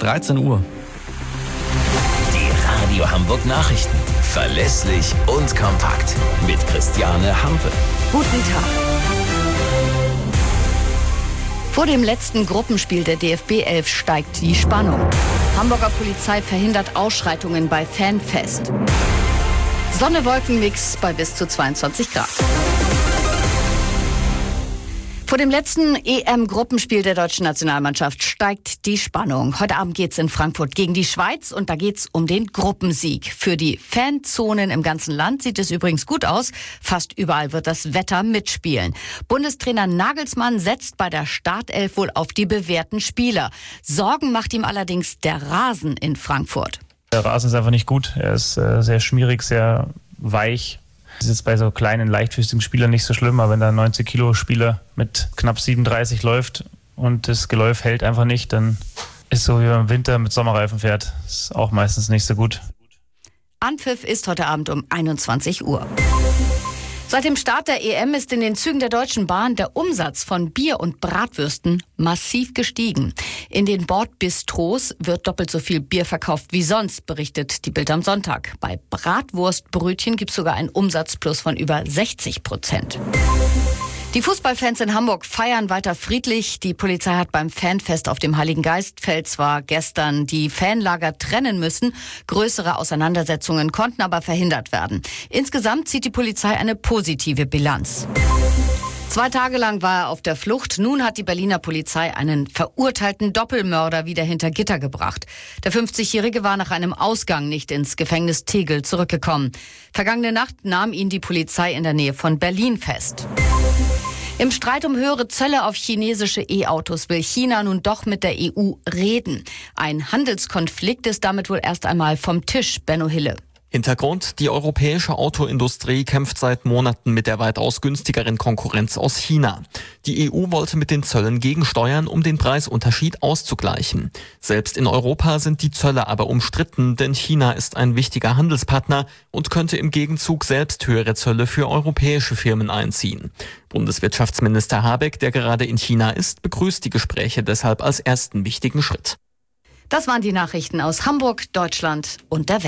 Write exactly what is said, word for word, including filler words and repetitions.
dreizehn Uhr. Die Radio Hamburg Nachrichten. Verlässlich und kompakt. Mit Christiane Hampe. Guten Tag. Vor dem letzten Gruppenspiel der D F B elf steigt die Spannung. Hamburger Polizei verhindert Ausschreitungen bei Fanfest. Sonne-Wolken-Mix bei bis zu zweiundzwanzig Grad. Vor dem letzten E M-Gruppenspiel der deutschen Nationalmannschaft steigt die Spannung. Heute Abend geht's in Frankfurt gegen die Schweiz und da geht's um den Gruppensieg. Für die Fanzonen im ganzen Land sieht es übrigens gut aus. Fast überall wird das Wetter mitspielen. Bundestrainer Nagelsmann setzt bei der Startelf wohl auf die bewährten Spieler. Sorgen macht ihm allerdings der Rasen in Frankfurt. Der Rasen ist einfach nicht gut. Er ist äh, sehr schmierig, sehr weich. Das ist jetzt bei so kleinen, leichtfüßigen Spielern nicht so schlimm, aber wenn da ein neunzig Kilo Spieler mit knapp siebenunddreißig läuft und das Geläuf hält einfach nicht, dann ist so wie man im Winter mit Sommerreifen fährt. Das ist auch meistens nicht so gut. Anpfiff ist heute Abend um einundzwanzig Uhr. Seit dem Start der E M ist in den Zügen der Deutschen Bahn der Umsatz von Bier und Bratwürsten massiv gestiegen. In den Bordbistros wird doppelt so viel Bier verkauft wie sonst, berichtet die Bild am Sonntag. Bei Bratwurstbrötchen gibt es sogar einen Umsatzplus von über sechzig Prozent. Die Fußballfans in Hamburg feiern weiter friedlich. Die Polizei hat beim Fanfest auf dem Heiligen Geistfeld zwar gestern die Fanlager trennen müssen, größere Auseinandersetzungen konnten aber verhindert werden. Insgesamt zieht die Polizei eine positive Bilanz. Zwei Tage lang war er auf der Flucht. Nun hat die Berliner Polizei einen verurteilten Doppelmörder wieder hinter Gitter gebracht. Der fünfzigjährige war nach einem Ausgang nicht ins Gefängnis Tegel zurückgekommen. Vergangene Nacht nahm ihn die Polizei in der Nähe von Berlin fest. Im Streit um höhere Zölle auf chinesische E-Autos will China nun doch mit der E U reden. Ein Handelskonflikt ist damit wohl erst einmal vom Tisch, Benno Hille. Hintergrund: Die europäische Autoindustrie kämpft seit Monaten mit der weitaus günstigeren Konkurrenz aus China. Die E U wollte mit den Zöllen gegensteuern, um den Preisunterschied auszugleichen. Selbst in Europa sind die Zölle aber umstritten, denn China ist ein wichtiger Handelspartner und könnte im Gegenzug selbst höhere Zölle für europäische Firmen einziehen. Bundeswirtschaftsminister Habeck, der gerade in China ist, begrüßt die Gespräche deshalb als ersten wichtigen Schritt. Das waren die Nachrichten aus Hamburg, Deutschland und der Welt.